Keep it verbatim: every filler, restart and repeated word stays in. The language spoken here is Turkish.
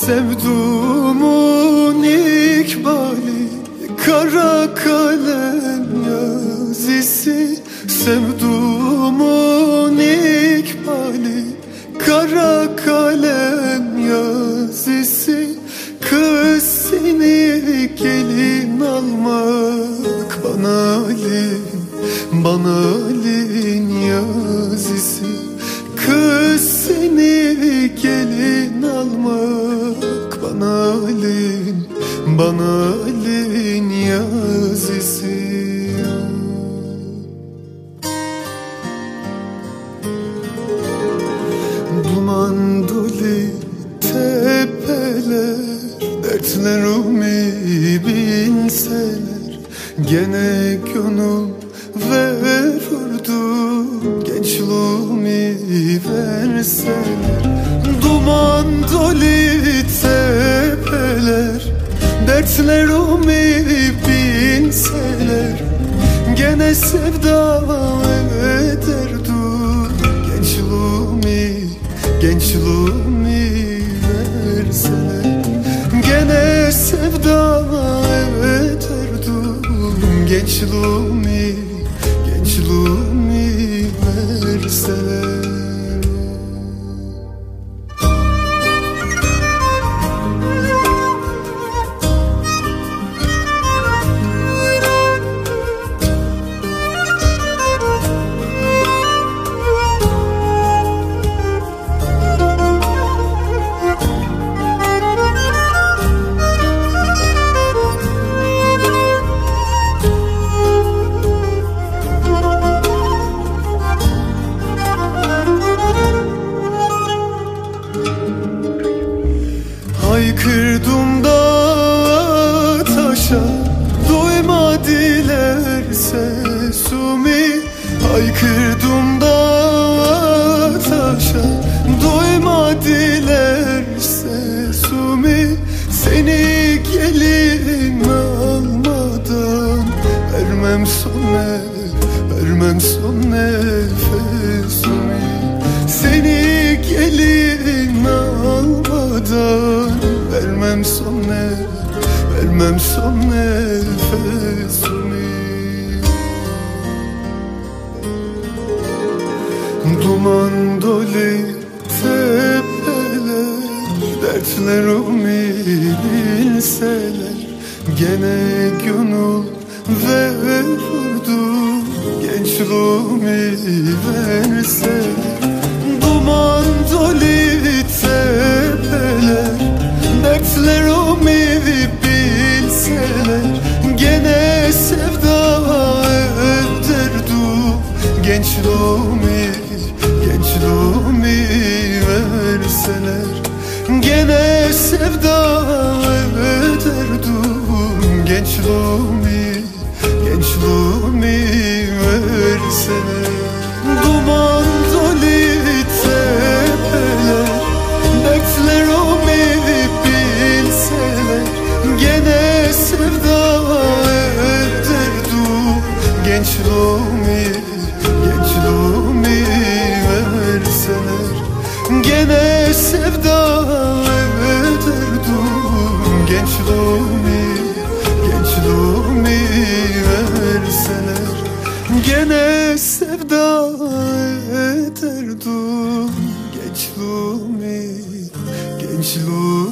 Sevduğumun ikbali, kara kalem yazısı. Sevduğumun ikbali, kara kalem yazısı. Kız seni gelin almak bana alin, bana alin yazısı. Kız seni gelin almak bana alin, bana alin yazısı. Duman dolu tepeler, dertlerimi bilseler, gene gönül verirdi, gençliğimi verseler. Duman dolu tepeler, dertlerimi bilseler, gene sevda ederdi, gençliğimi, gençliğimi verseler. Gene sevda ederdim, gençliğimi, gençliğimi verseler. Haykırdım da taşa, duymadılar sesimi. Haykırdım da taşa, duymadılar sesimi. Seni gelin almadan vermem son nefes, vermem son nefesimi. Seni gelin almadan vermem son nefes, vermem son nefesimi. Duman dolu tepeler, dertlerimi bilseler, gene gönül verirdi, gençliğimi verseler. Duman dolu tepeler, dertlerimi bilseler, gene sevda ederdi, gençliğimi, gençliğimi verseler. Gene sevda ederdi, gençliğimi, gençliğimi verseler. Duman dolu tepeler, dertlerimi bilseler, gene sevda ederdi, gençliğimi, gençliğimi verseler. Gene sevda ederdi, gençliğimi, gençliğimi verseler. Gene sevda ederdi, gençliğimi, gençliğimi